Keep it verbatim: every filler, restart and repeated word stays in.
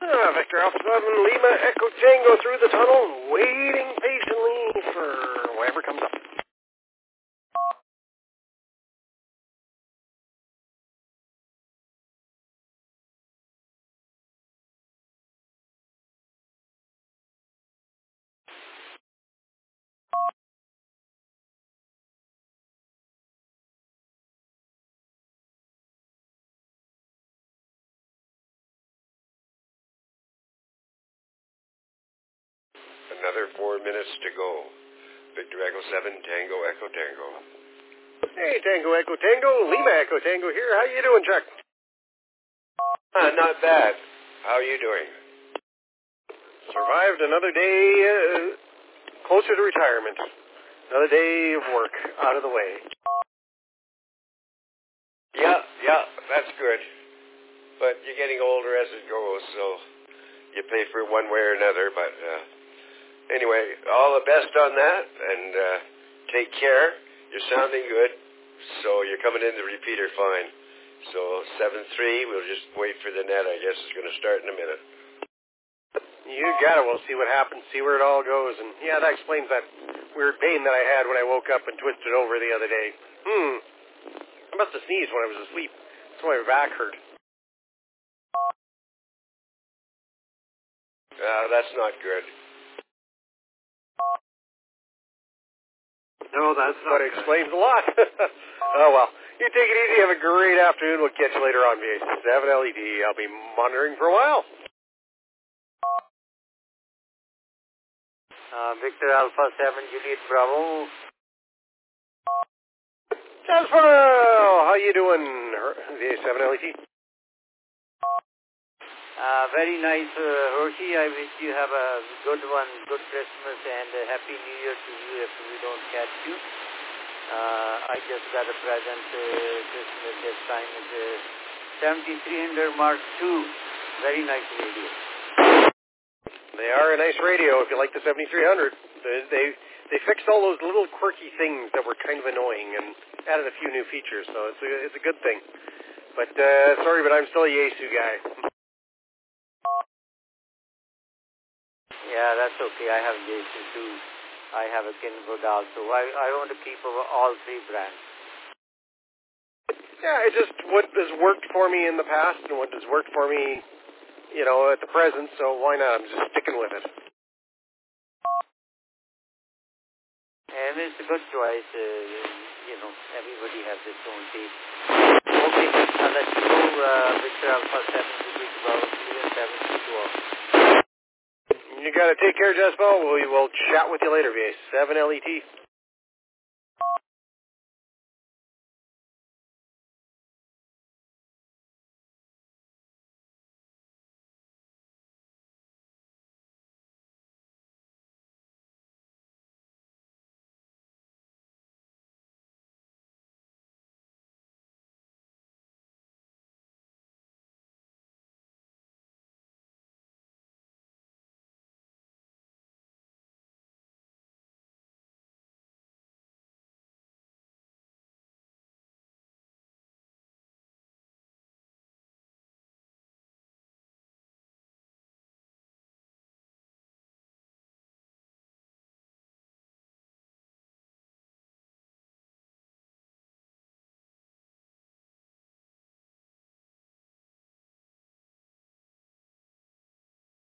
Ah, Victor Alpha seven, Lima Echo Tango through the tunnel, waiting patiently for whatever comes up. Another four minutes to go. Victor Echo seven, Tango Echo Tango. Hey, Tango Echo Tango, Lima Echo Tango here. How you doing, Chuck? Ah, not bad. How are you doing? Survived another day uh, closer to retirement. Another day of work out of the way. Yeah, yeah, that's good. But you're getting older as it goes, so you pay for it one way or another. But uh, anyway, all the best on that, and uh, take care. You're sounding good, so you're coming in the repeater fine. So seven three, we'll just wait for the net, I guess. It's going to start in a minute. You got it. We'll see what happens, see where it all goes. And yeah, that explains that weird pain that I had when I woke up and twisted over the other day. Hmm. I must have sneezed when I was asleep. That's why my back hurt. Uh, that's not good. No, that's not. But it explains a lot. Oh, well. You take it easy. Have a great afternoon. We'll catch you later on, V A seven L E D. I'll be monitoring for a while. Uh, Victor Alpha seven, Juliet Bravo. Jasper, how you doing, V A seven L E D? Uh, very nice, uh, Hershey. I wish you have a good one, good Christmas, and a Happy New Year to you if we don't catch you. Uh, I just got a present uh, Christmas this time. It's a seventy-three hundred Mark two. Very nice radio. They are a nice radio if you like the seventy-three hundred. They, they they fixed all those little quirky things that were kind of annoying and added a few new features, so it's a, it's a good thing. But uh, sorry, but I'm still a Yaesu guy. Yeah, that's okay. I have Yaesu too. I have a Kinwood also. I, I want to keep all three brands. Yeah, it just what has worked for me in the past and what has worked for me, you know, at the present, so why not? I'm just sticking with it. And it's a good choice. Uh, you know, everybody has its own taste. Okay, I'll let you go, uh, Victor Alpha seven, Juliet Bravo, seven, two. You got to take care, Jasper. We will chat with you later, V A seven L E T.